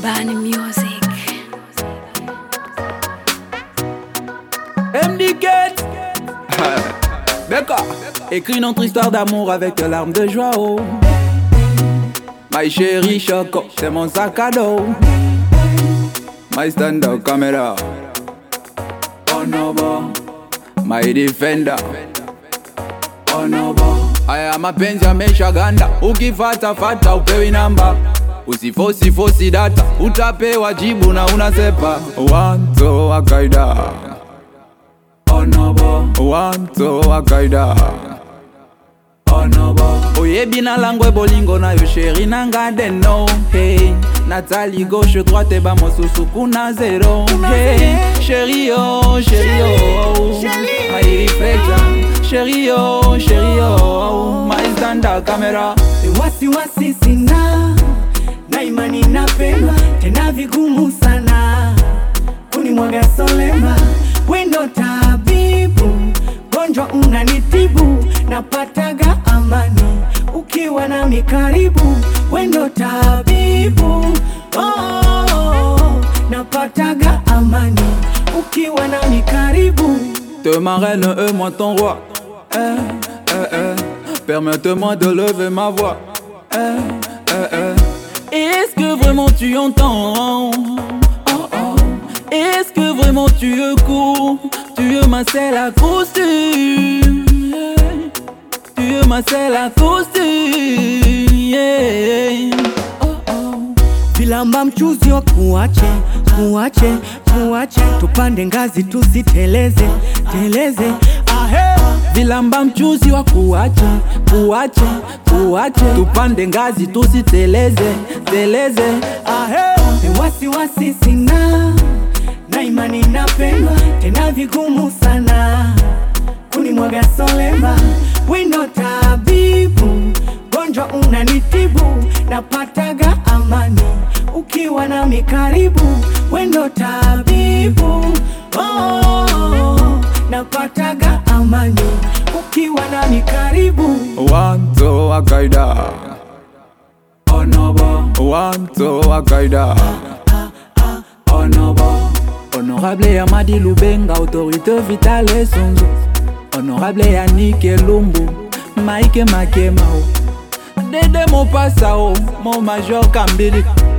Bani Music. MDK Becca écrit notre histoire d'amour avec des larmes de joie. Oh. My chérie Choco, c'est mon sac à dos. My stand-up camera. Oh no bo. My defender. Oh no bo. Aya mapenzi yameshaganda, ukifata fata upewi namba, usifosi data, utapewa jibu na unasepa. Wanto akaida. Oh no bo. Wanto akaida. Oh no bo. Oyebi na langwe bolingo na yo chéri nanga deno. Hey, Nathalie gauche droite ba mosusu kuna zero. Hey, chéri oh, my reflection. Chéri oh, my stand-up camera. Wasiwasi sina, na imani napendwa, tena vigumu sana kunimwaga solema. Wendo tabibu, gonjwa unanitibu, napataga amani ukiwa nami karibu. Wendo tabibu, napataga amani ukiwa nami karibu. Te ma reine et moi ton roi. Permets-moi de lever ma voix. Est-ce que vraiment tu entends? Est-ce que vraiment tu écoutes? Tu es ma seule acoustique. Tu es ma seule acoustique. Vilamba mchuzi wa kuache tupande ngazi tusiteleze ahe. Vilamba mchuzi wa kuache tupande ngazi tusiteleze ahe. Wasiwasi sina, na imani napendwa, tena vigumu sana kunimwaga solema. Wendo tabibu, gonjwa unanitibu, napataga amani ukiwa nami karibu. Wendo tabibu, napataga amani ukiwa nami karibu. Wanto akaida. Oh no bo. Wanto akaida. Oh no bo. Honorable Yamadi Lubenga, autorité vitale Sonzo. Honorable Yannick Lumbu, Mike Makemao, Dede Mopasao, mon major Kambili.